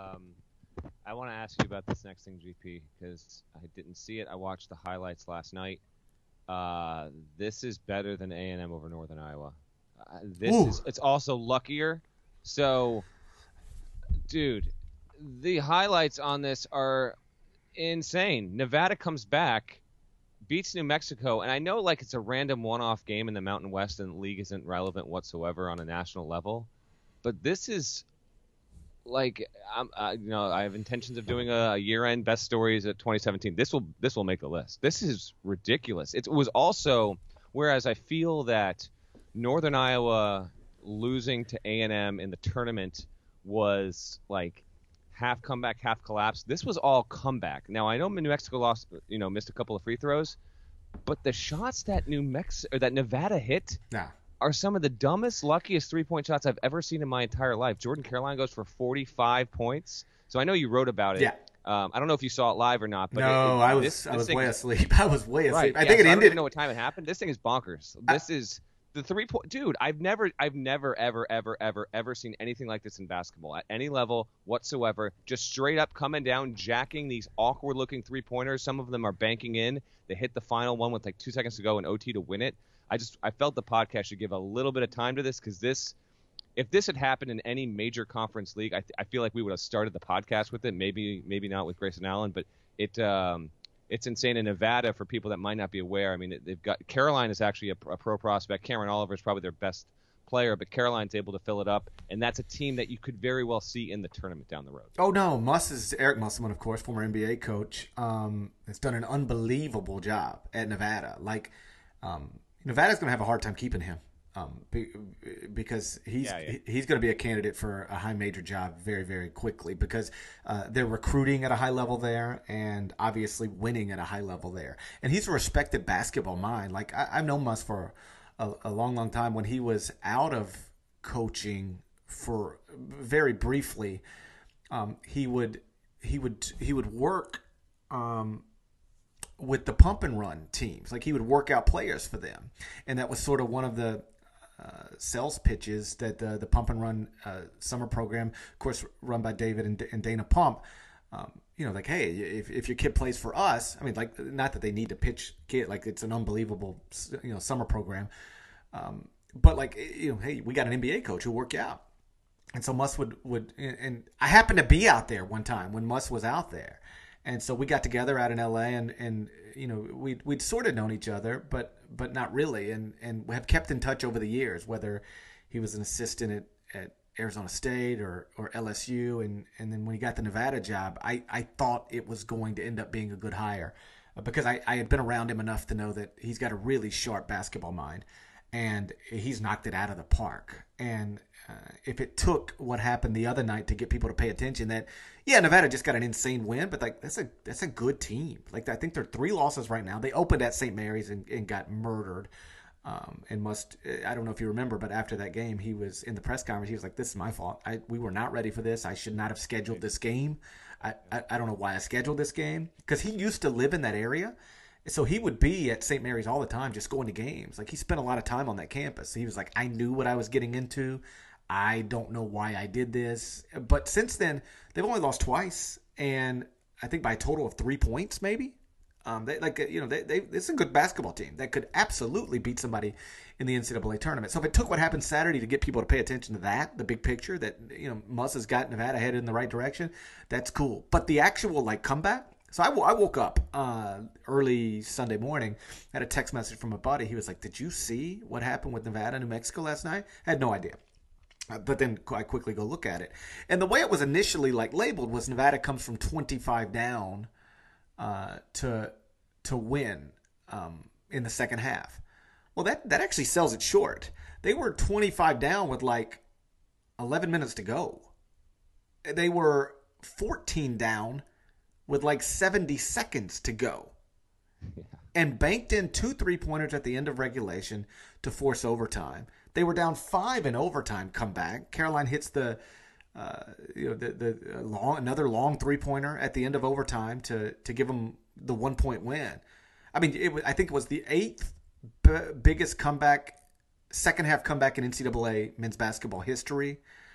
I want to ask you about this next thing, GP, because I didn't see it. I watched the highlights last night. This is better than A&M over Northern Iowa. It's also luckier. So, dude, the highlights on this are insane. Nevada comes back, beats New Mexico, and I know it's a random one-off game in the Mountain West and the league isn't relevant whatsoever on a national level, but this is I have intentions of doing a year-end best stories at 2017. This will make the list. This is ridiculous. It was also, whereas I feel that Northern Iowa losing to A&M in the tournament was half comeback, half collapse. This was all comeback. Now I know New Mexico missed a couple of free throws, but the shots that Nevada hit are some of the dumbest, luckiest 3-point shots I've ever seen in my entire life. Jordan Caroline goes for 45 points. So I know you wrote about it. Yeah. I don't know if you saw it live or not. But I was way asleep. I was way asleep. Right. I think it ended. I don't even know what time it happened. This thing is bonkers. This is the 3-point. Dude, I've never, ever seen anything like this in basketball at any level whatsoever. Just straight up coming down, jacking these awkward-looking 3-pointers. Some of them are banking in. They hit the final one with 2 seconds to go in OT to win it. I felt the podcast should give a little bit of time to this, because if this had happened in any major conference league, I feel like we would have started the podcast with it. Maybe not with Grayson Allen, but it's insane in Nevada for people that might not be aware. I mean, they've got Caroline is actually a pro prospect. Cameron Oliver is probably their best player, but Caroline's able to fill it up, and that's a team that you could very well see in the tournament down the road. Oh no, Eric Musselman, of course, former NBA coach, has done an unbelievable job at Nevada. Nevada's going to have a hard time keeping him because he's going to be a candidate for a high major job very, very quickly, because they're recruiting at a high level there and obviously winning at a high level there. And he's a respected basketball mind. I've known Muss for a long, long time. When he was out of coaching for very briefly, he would work with the pump and run teams. He would work out players for them. And that was sort of one of the sales pitches that the pump and run summer program, of course, run by David and Dana Pump, hey, if your kid plays for us, I mean, not that they need to pitch kid, it's an unbelievable, summer program. But hey, we got an NBA coach who'll work you out. And so Muss would, and I happened to be out there one time when Muss was out there. And so we got together out in LA, and we'd sort of known each other, but not really, and have kept in touch over the years, whether he was an assistant at Arizona State or LSU, and then when he got the Nevada job, I thought it was going to end up being a good hire, because I had been around him enough to know that he's got a really sharp basketball mind. and he's knocked it out of the park. And if it took what happened the other night to get people to pay attention, that Nevada just got an insane win, but like that's a good team. Like I think they're 3 losses right now. They opened at St. Mary's and got murdered. I don't know if you remember, but after that game, he was in the press conference. He was like, "This is my fault. We were not ready for this. I should not have scheduled this game. I don't know why I scheduled this game," because he used to live in that area. So he would be at St. Mary's all the time, just going to games. Like he spent a lot of time on that campus. He was like, "I knew what I was getting into. I don't know why I did this." But since then, they've only lost twice, and I think by a total of 3 points, maybe. It's a good basketball team that could absolutely beat somebody in the NCAA tournament. So if it took what happened Saturday to get people to pay attention to that, the big picture that Muss has got Nevada headed in the right direction, that's cool. But the actual comeback. So I woke up early Sunday morning, had a text message from a buddy. He was like, "Did you see what happened with Nevada, New Mexico last night?" I had no idea. But then I quickly go look at it. And the way it was initially labeled was Nevada comes from 25 down to win in the second half. Well, that actually sells it short. They were 25 down with 11 minutes to go. They were 14 down with 70 seconds to go. Yeah. And banked in 2 3-pointers at the end of regulation to force overtime. They were down 5 in overtime comeback. Caroline hits another long 3-pointer at the end of overtime to give them the 1-point win. I mean, I think it was the 8th biggest comeback, second half comeback in NCAA men's basketball history.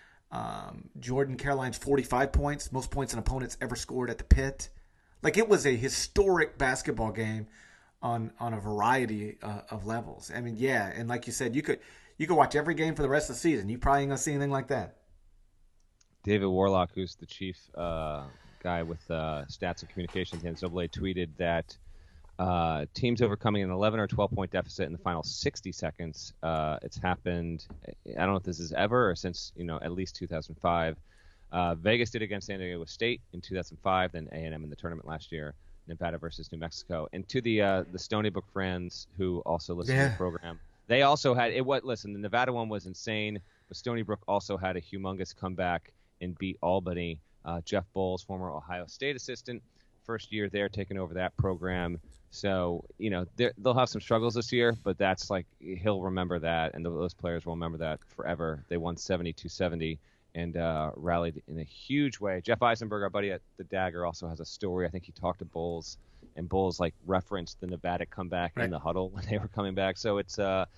Jordan Caroline's 45 points, most points an opponent's ever scored at the pit. It was a historic basketball game on a variety of levels. I mean, yeah, and like you said, you could watch every game for the rest of the season. You probably ain't gonna see anything like that. David Warlock, who's the chief guy with stats and communications at the NCAA, tweeted that teams overcoming an 11 or 12-point deficit in the final 60 seconds. It's happened, I don't know if this is ever or since at least 2005. Vegas did against San Diego State in 2005, then A&M in the tournament last year, Nevada versus New Mexico. And to the Stony Brook friends who also listen to the program, they also had it. Listen, the Nevada one was insane, but Stony Brook also had a humongous comeback and beat Albany. Jeff Bowles, former Ohio State assistant, first year there, taking over that program. So they'll have some struggles this year, but that's he'll remember that, and those players will remember that forever. They won 72-70 and rallied in a huge way. Jeff Eisenberg, our buddy at the Dagger, also has a story. I think he talked to Bowles, and Bowles referenced the Nevada comeback in the huddle when they were coming back. So it's I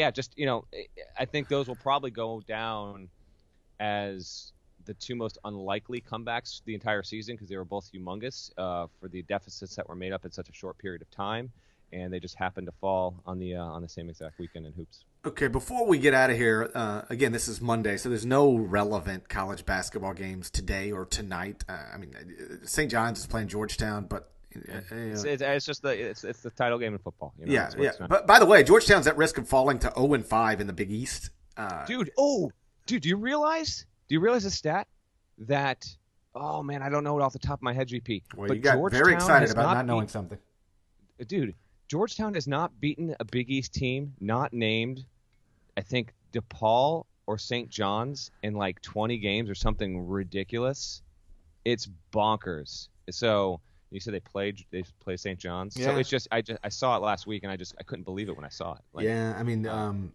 think those will probably go down as the 2 most unlikely comebacks the entire season because they were both humongous for the deficits that were made up in such a short period of time, and they just happened to fall on the same exact weekend in hoops. Okay, before we get out of here, again, this is Monday, so there's no relevant college basketball games today or tonight. St. John's is playing Georgetown, but it's just the title game in football. Yeah. But by the way, Georgetown's at risk of falling to 0-5 in the Big East. Dude, do you realize the stat that? Oh man, I don't know it off the top of my head, GP. Well, you got very excited about not knowing something. Dude, Georgetown has not beaten a Big East team not named, I think, DePaul or St. John's in 20 games or something ridiculous. It's bonkers. So you said they played St. John's. Yeah. So it's just I saw it last week and I couldn't believe it when I saw it. And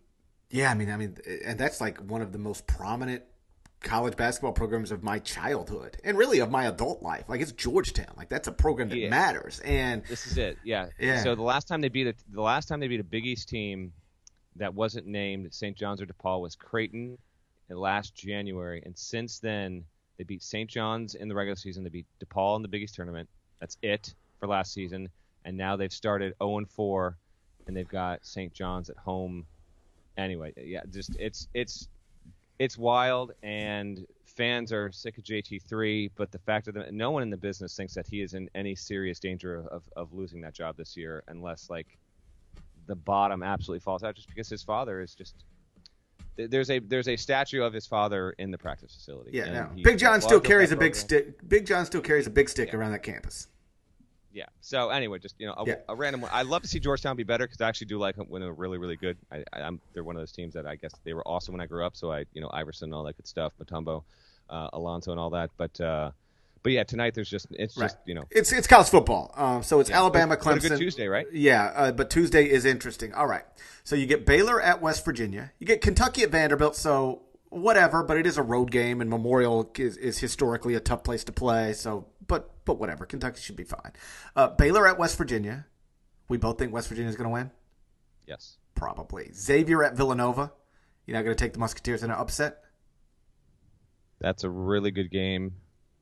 that's one of the most prominent college basketball programs of my childhood and really of my adult life. It's Georgetown. That's a program that matters. And this is it. Yeah. So the last time they beat a Big East team that wasn't named St. John's or DePaul was Creighton last January, and since then they beat St. John's in the regular season. They beat DePaul in the Big East tournament. That's it for last season. And now they've started 0-4, and they've got St. John's at home. Anyway, yeah, just it's wild, and fans are sick of JT3, but the fact that no one in the business thinks that he is in any serious danger of losing that job this year unless the bottom absolutely falls out, just because his father is just there's a statue of his father in the practice facility. Yeah, no. Big John still carries a big stick. Big John still carries a big stick around that campus. Yeah. So anyway, just a random one. I love to see Georgetown be better because I actually do like them when they're really, really good. They're one of those teams that I guess they were awesome when I grew up. So Iverson and all that good stuff, Mutombo, Alonso and all that. But yeah, tonight it's college football. So it's Alabama, Clemson. It's a good Tuesday, right? Yeah, but Tuesday is interesting. All right. So you get Baylor at West Virginia. You get Kentucky at Vanderbilt. So whatever, but it is a road game, and Memorial is historically a tough place to play. So, but whatever, Kentucky should be fine. Baylor at West Virginia. We both think West Virginia is going to win. Yes, probably. Xavier at Villanova. You're not going to take the Musketeers in an upset. That's a really good game.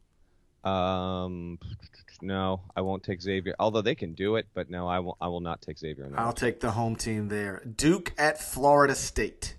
No, I won't take Xavier. Although they can do it, but no, I will not take Xavier in that. I'll take the home team there. Duke at Florida State.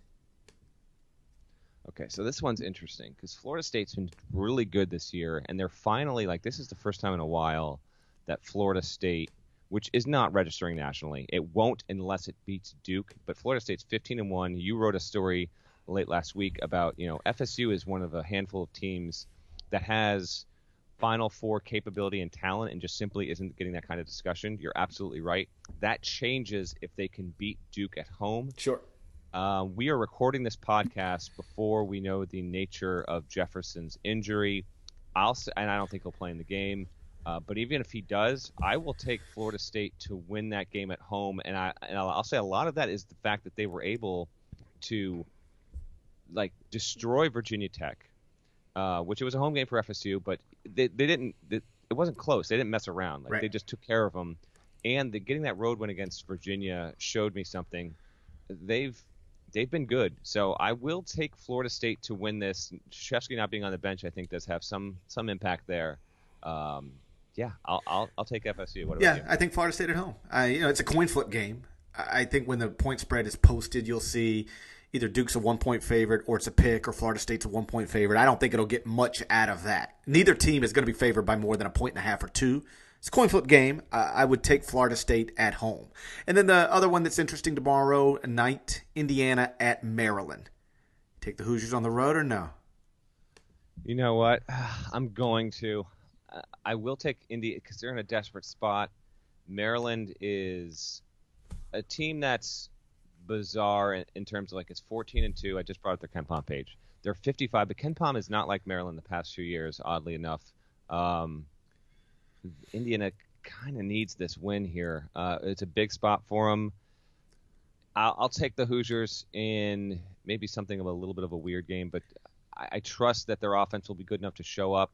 Okay, so this one's interesting because Florida State's been really good this year, and they're finally this is the first time in a while that Florida State, which is not registering nationally, it won't unless it beats Duke. But Florida State's 15-1. You wrote a story late last week about FSU is one of a handful of teams that has Final Four capability and talent, and just simply isn't getting that kind of discussion. You're absolutely right. That changes if they can beat Duke at home. Sure. We are recording this podcast before we know the nature of Jefferson's injury. And I don't think he'll play in the game. But even if he does, I will take Florida State to win that game at home. And I'll say a lot of that is the fact that they were able to destroy Virginia Tech, which it was a home game for FSU, but they didn't. It wasn't close. They didn't mess around. Right. They just took care of them. And getting that road win against Virginia showed me something. They've been good, so I will take Florida State to win this. Krzyzewski not being on the bench, I think, does have some impact there. I'll take FSU. What about you? I think Florida State at home. It's a coin flip game. I think when the point spread is posted, you'll see either Duke's a 1-point favorite, or it's a pick, or Florida State's a 1-point favorite. I don't think it'll get much out of that. Neither team is going to be favored by more than 1.5 or 2. It's a coin flip game. I would take Florida State at home. And then the other one that's interesting tomorrow night, Indiana at Maryland. Take the Hoosiers on the road or no? You know what? I'm going to. I will take Indy because they're in a desperate spot. Maryland is a team that's bizarre in terms of it's 14-2. I just brought up their KenPom page. They're 55, but KenPom is not like Maryland the past few years, oddly enough. Indiana kind of needs this win here. It's a big spot for them. I'll take the Hoosiers in maybe something of a little bit of a weird game, but I trust that their offense will be good enough to show up.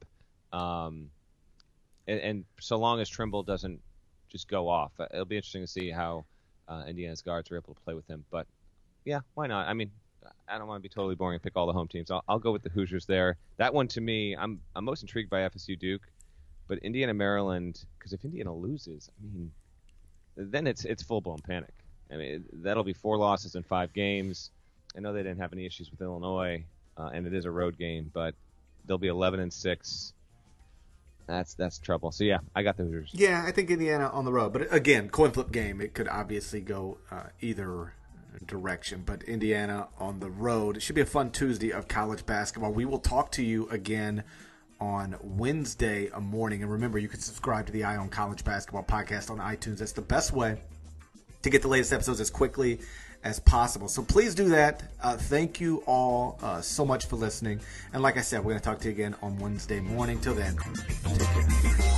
And so long as Trimble doesn't just go off, it'll be interesting to see how Indiana's guards are able to play with him. But yeah, why not? I mean, I don't want to be totally boring and pick all the home teams. I'll go with the Hoosiers there. That one to me, I'm most intrigued by FSU Duke. But Indiana, Maryland, because if Indiana loses, I mean, then it's full-blown panic. I mean, that'll be 4 losses in 5 games. I know they didn't have any issues with Illinois, and it is a road game, but they'll be 11-6. That's trouble. So, yeah, I got the Hoosiers. Yeah, I think Indiana on the road. But, again, coin flip game. It could obviously go either direction. But Indiana on the road. It should be a fun Tuesday of college basketball. We will talk to you again on Wednesday morning. And remember, you can subscribe to the Eye on College Basketball podcast on iTunes. That's the best way to get the latest episodes as quickly as possible. So please do that. Thank you all so much for listening. And like I said, we're going to talk to you again on Wednesday morning. Till then, take care.